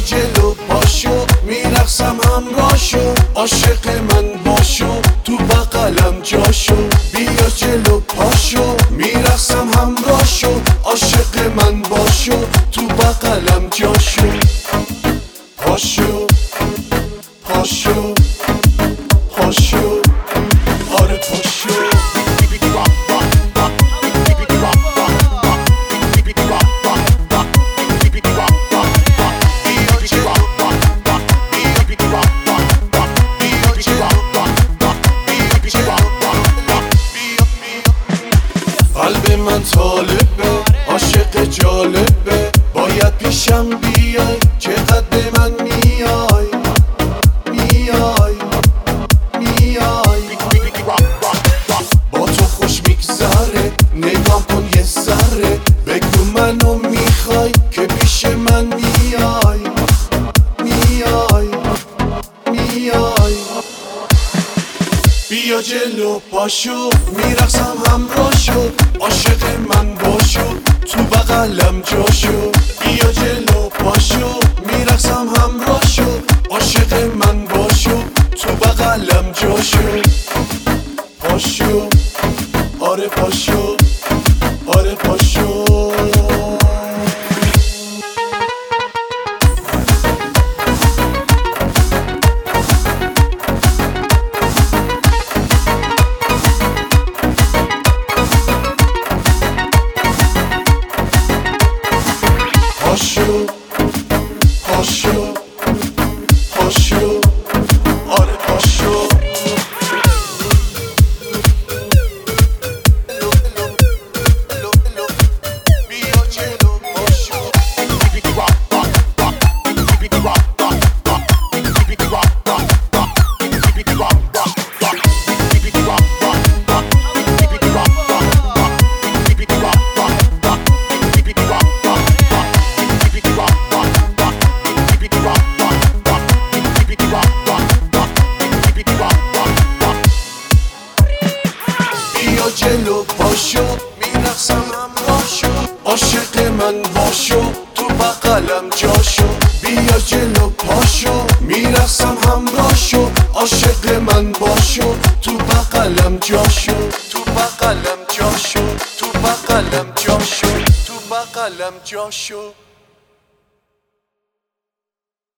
جلو پاشو میرقصم همراهشو، عاشق من باشو تو بغلم جاشو. بیا جلو پاشو میرقصم همراهشو، عاشق من باشو تو بغلم جاشو. پاشو پاشو پاشو آره پاشو. قلب من طالبه، عاشق جالبه، باید پیشم بیای، چقدر به من میای میای میای. با تو خوش میگذره، نگام کن یه ذره، بگو منو میخوای که پیش من میای میای میای. بیا جلو پاشو میرقصم همراهشو، عاشق من باشو تو بغلم جاشو. بیا جلو پاشو میرقصم همراهشو، عاشق من باشو تو بغلم جاشو. پاشو آره پاشو آره پاشو. پاشو پاشو پاشو آره پاشو. بیا جلو پاشو. بیا جلو پاشو میرقصم همراهشو، عاشق من باشو تو بغلم جاشو. بیا جلو پاشو میرقصم همراهشو، عاشق من باشو تو بغلم جاشو. تو بغلم جاشو تو بغلم جاشو تو بغلم جاشو.